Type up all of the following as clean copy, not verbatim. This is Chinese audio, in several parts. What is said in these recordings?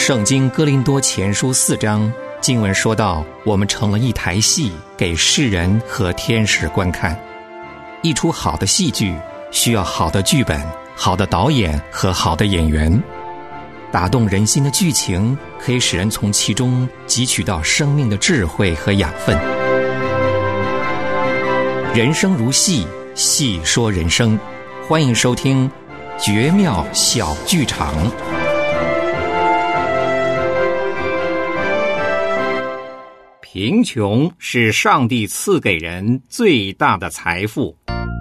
圣经哥林多前书4章经文说到，我们成了一台戏，给世人和天使观看。一出好的戏剧需要好的剧本、好的导演和好的演员。打动人心的剧情可以使人从其中汲取到生命的智慧和养分。人生如戏，戏说人生。欢迎收听绝妙小剧场。贫穷是上帝赐给人最大的财富。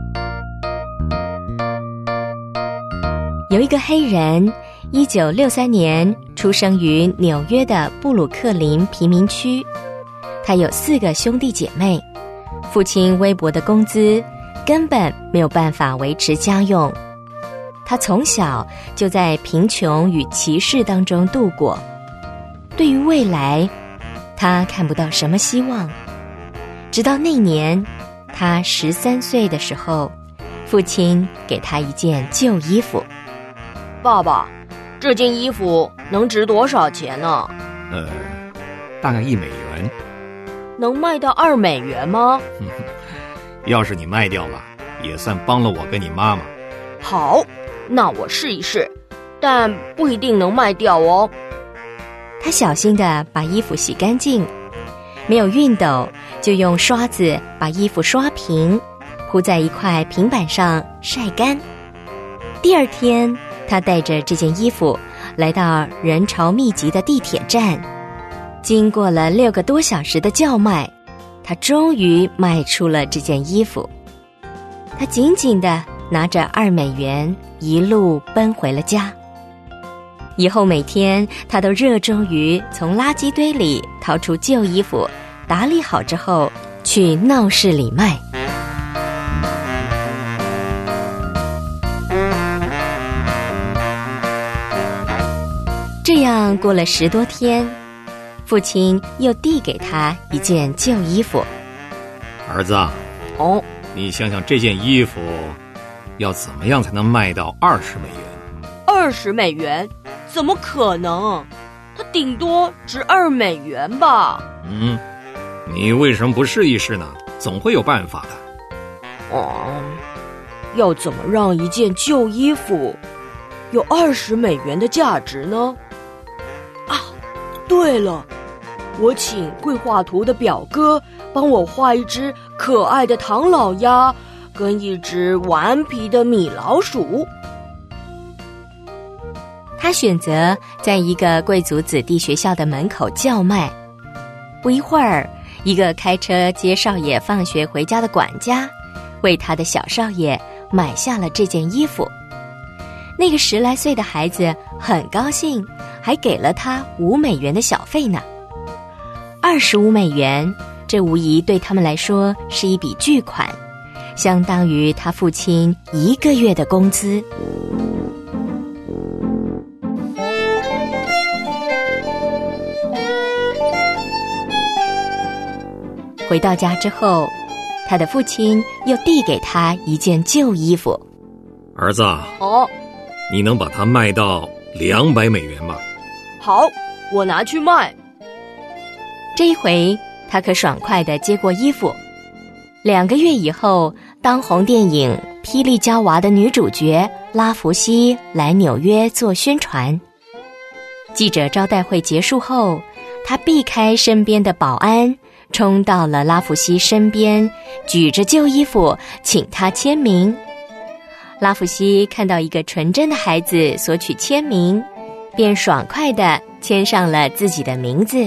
有一个黑人，1963年出生于纽约的布鲁克林贫民区。他有4个兄弟姐妹，父亲微薄的工资根本没有办法维持家用。他从小就在贫穷与歧视当中度过，对于未来他看不到什么希望。直到那年他13岁的时候，父亲给他一件旧衣服。 爸爸，这件衣服能值多少钱呢？ 大概1美元。 能卖到2美元吗？ 要是你卖掉了，也算帮了我跟你妈妈。 好，那我试一试，但不一定能卖掉哦。 他小心地把衣服洗干净，没有熨斗就用刷子把衣服刷平，铺在一块平板上晒干。第二天，他带着这件衣服来到人潮密集的地铁站，经过了6个多小时的叫卖，他终于卖出了这件衣服。他紧紧地拿着2美元，一路奔回了家。以后每天他都热衷于从垃圾堆里掏出旧衣服，打理好之后去闹市里卖。这样过了10多天，父亲又递给他一件旧衣服。 儿子，你想想这件衣服要怎么样才能卖到20美元 ？20美元？怎么可能？它顶多值2美元吧。 你为什么不试一试呢？总会有办法的。 要怎么让一件旧衣服有20美元的价值呢？对了，我请会画图的表哥帮我画一只可爱的唐老鸭跟一只顽皮的米老鼠。 他选择在一个贵族子弟学校的门口叫卖。不一会儿，一个开车接少爷放学回家的管家为他的小少爷买下了这件衣服。那个10来岁的孩子很高兴，还给了他5美元的小费呢。25美元，这无疑对他们来说是一笔巨款，相当于他父亲1个月的工资。回到家之后，他的父亲又递给他一件旧衣服。 儿子，你能把它卖到200美元吗？ 好，我拿去卖。 这一回他可爽快地接过衣服。2个月以后，当红电影《霹雳娇娃》的女主角拉弗西来纽约做宣传。记者招待会结束后，他避开身边的保安，冲到了拉弗西身边，举着旧衣服请他签名。拉弗西看到一个纯真的孩子索取签名，便爽快地签上了自己的名字。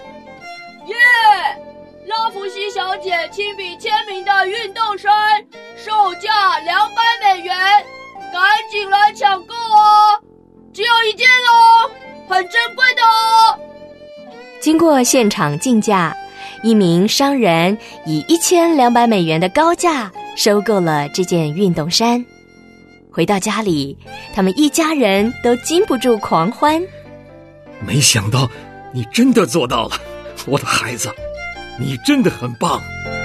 拉弗西小姐亲笔签名的运动衫，售价200美元，赶紧来抢购哦！只有1件哦，很珍贵的哦。 经过现场竞价，一名商人以1200美元的高价收购了这件运动衫。回到家里，他们一家人都禁不住狂欢。 没想到你真的做到了，我的孩子，你真的很棒。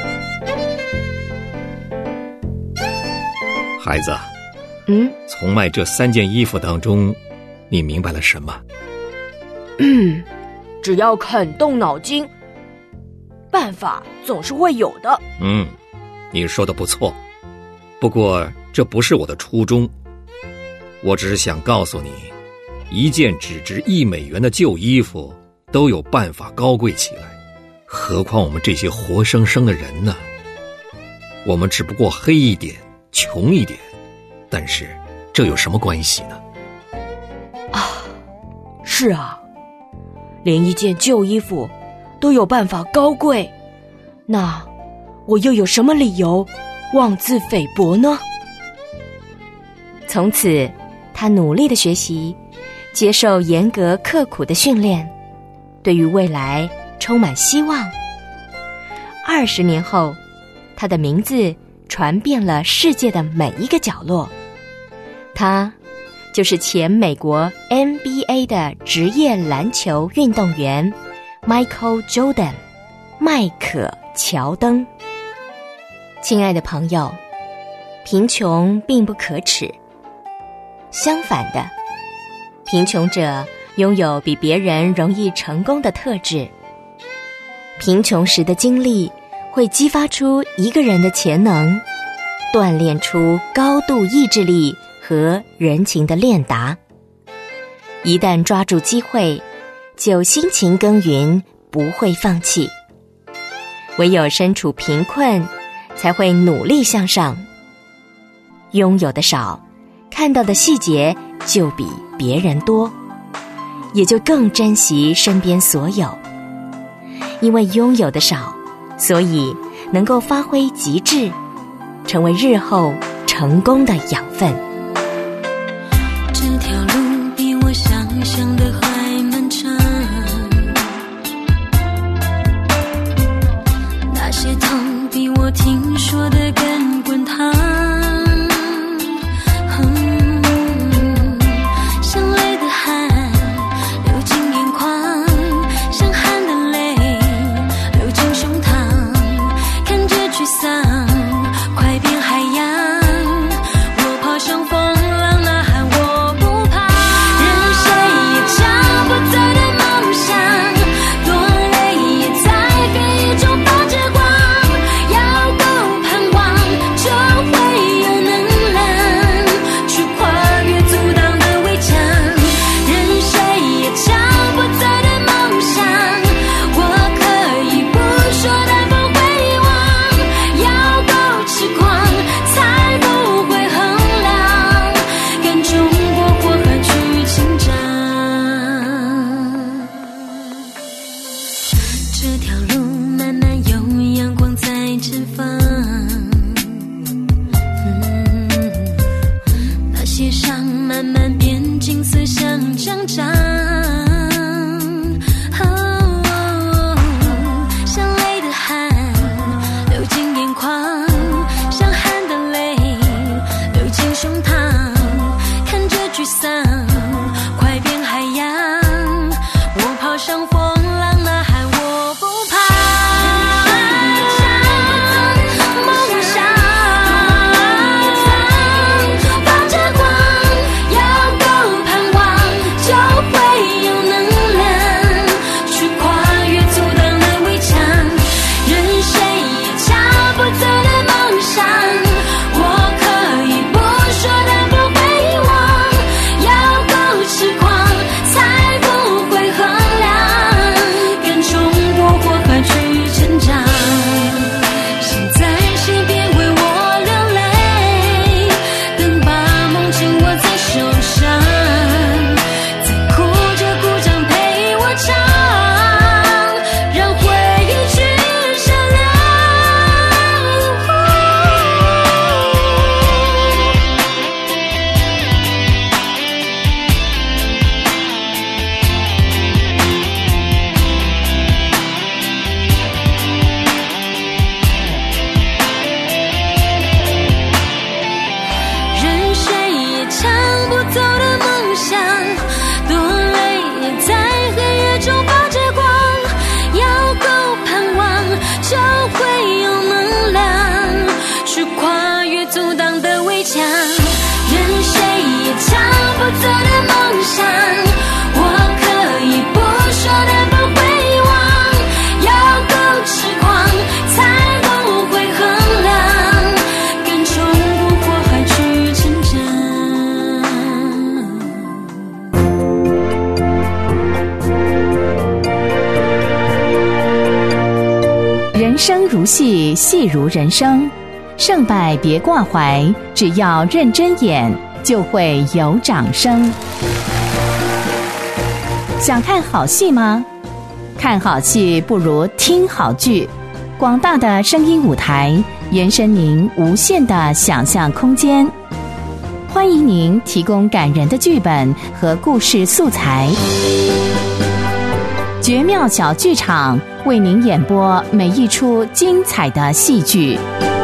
孩子，从卖这3件衣服当中，你明白了什么？ 只要肯动脑筋，办法总是会有的。 你说的不错，不过这不是我的初衷。我只是想告诉你，一件只值$1的旧衣服都有办法高贵起来，何况我们这些活生生的人呢？我们只不过黑一点，穷一点，但是这有什么关系呢？ 是啊，连一件旧衣服都有办法高贵，那我又有什么理由妄自菲薄呢？ 从此，他努力的学习，接受严格刻苦的训练，对于未来充满希望。20年后，他的名字传遍了世界的每一个角落。他就是前美国 NBA 的职业篮球运动员 Michael Jordan， 迈克·乔登。亲爱的朋友，贫穷并不可耻，相反的，贫穷者拥有比别人容易成功的特质。贫穷时的经历会激发出一个人的潜能，锻炼出高度意志力和人情的练达。一旦抓住机会，就辛勤耕耘，不会放弃。唯有身处贫困，才会努力向上。拥有的少，看到的细节就比别人多，也就更珍惜身边所有。因为拥有的少，所以能够发挥极致，成为日后成功的养分。 这条路比我想象的还漫长，那些痛比我听说的更滚烫。像泪的汗流进眼眶，像汗的泪流进胸膛，看着沮丧快变海洋，我跑向风浪呐喊我不怕，任谁也抢不走的梦想，多累也在黑夜中发着光，要够盼望就会有能量去跨越阻挡的围墙，任谁也抢不走的梦想，我可以不说但不会遗忘，要够痴狂才不会衡量，敢冲过火海去成长。这条路慢慢有阳光在绽放，那些伤慢慢变金色像奖章，像泪的汗流进眼眶，像汗的泪流进胸膛，看着沮丧快变海洋，我跑向风浪呐喊我不怕，梦想发着光，要够盼望就会有能量去跨越阻挡的围墙，任谁也抢不走的梦想，我可以不说但不会遗忘，要够痴狂才不会衡量，敢冲过火海去成长。现在谁别为我流泪，等把梦紧握在手上，再哭着鼓掌陪我唱，让回忆去闪亮。任谁也抢不走的梦想，多累也在黑夜中发着光，要够盼望就会有能量去跨越阻挡的围墙，任谁也抢不走的梦想，我可以不戏戏如人生，胜败别挂怀，只要认真演，就会有掌声。想看好戏吗？看好戏不如听好剧，广大的声音舞台延伸您无限的想象空间。欢迎您提供感人的剧本和故事素材，绝妙小剧场为您演播每一出精彩的戏剧。